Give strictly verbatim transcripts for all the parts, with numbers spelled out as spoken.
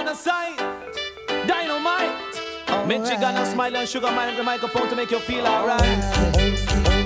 the side, dynamite. Right. Make you gonna smile and sugar man at the microphone to make you feel alright. Old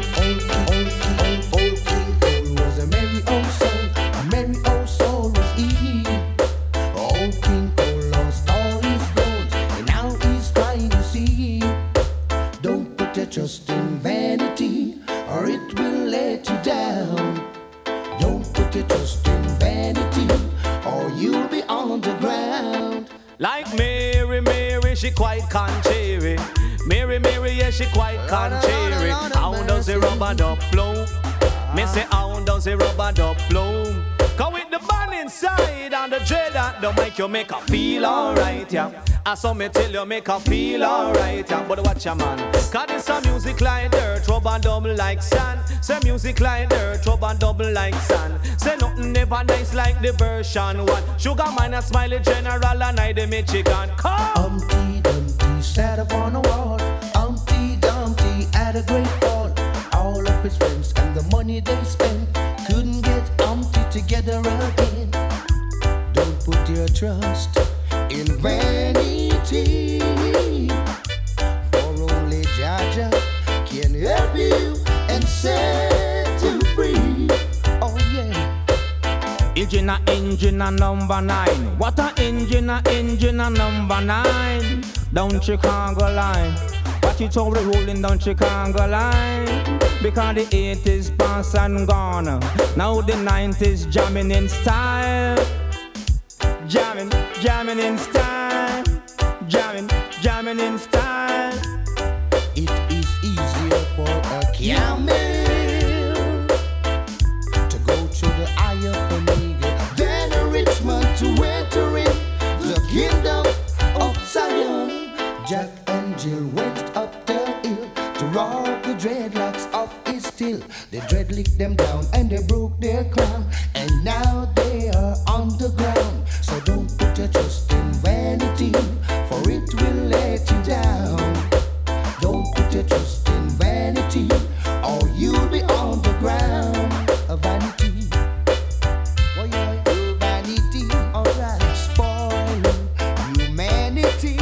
King Cole was a merry old soul. A merry old soul was he. Old King Cole lost all his gold, and now he's trying to see. Don't put your trust in vanity, or it will let you down. Don't put your trust in vanity, or you'll be on the ground. Like Mary, Mary, she quite contrary. Mary, Mary, yeah, she quite contrary. How does the rubber duck flow? Me say, how does the rubber duck flow? Cause with the band inside and the dread that don't make you make her feel alright, yeah. I saw me tell you make her feel alright, yeah. But watch your man, cause this a music like dirt, rubber double like sand. Say music like dirt, rubber double like sand. Say nothing never nice like the version one. Sugar man a smiley general and I the Michigan. Come! Humpty Dumpty sat upon a wall. Humpty Dumpty had a great fall. All of his friends and the money they spent couldn't get Humpty together again. Don't put your trust in vanity, for only Jaja can help you and set you free. Oh yeah. Engine a engine a number nine. What a engine a engine a number nine. Down Chicago line. Watch it over rolling down Chicago line. Because the eighties past and gone. Now the nineties jamming in style. Jamming, jamming in style. Jamming, jamming in style. It is easier for a camel to go to the eye of an eagle than a rich man to enter in the kingdom of Zion. Jack and Jill went up the hill to rob the dreadlocks off his till. The dread licked them down and they broke their crown, and now they are on the ground. So don't put your trust in vanity, for it will let you down. Don't put your trust in vanity, or you'll be on the ground. A vanity, oh yeah, oh vanity, alright, spoiling humanity.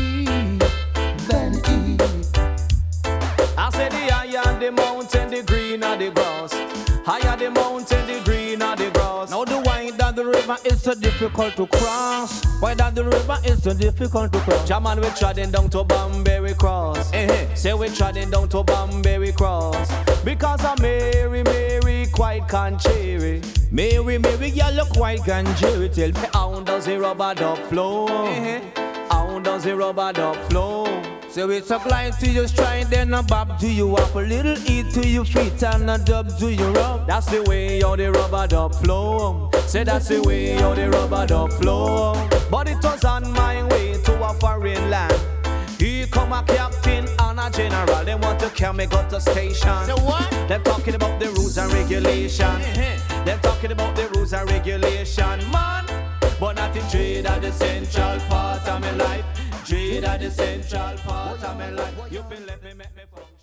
Vanity. I say the higher the mountain, the greener the grass. Higher the mountain, the greener the grass. Now the why that the river is so difficult to cross? Why that the river is so difficult to cross? Jaman we treading down to Banbury Cross. Eh-heh. Say we treading down to Banbury Cross. Because of Mary, Mary quite contrary. Mary, Mary, you look quite ganjary. Tell me How does the rubber duck flow? Eh-heh. How does the rubber duck flow? so it's a glide to your stride, then a bob to you up, a little E to your feet and a dub to your rub. That's the way how the rubber duck flow. Say that's the way how the rubber duck flow. But it was on my way to a foreign land. Here come a captain and a general. They want to carry me go to station. So what? They're talking about the rules and regulation. They're talking about the rules and regulation, man. But not the trade at the central part of my life. Trade at the central part of my life. You feel let me make me function.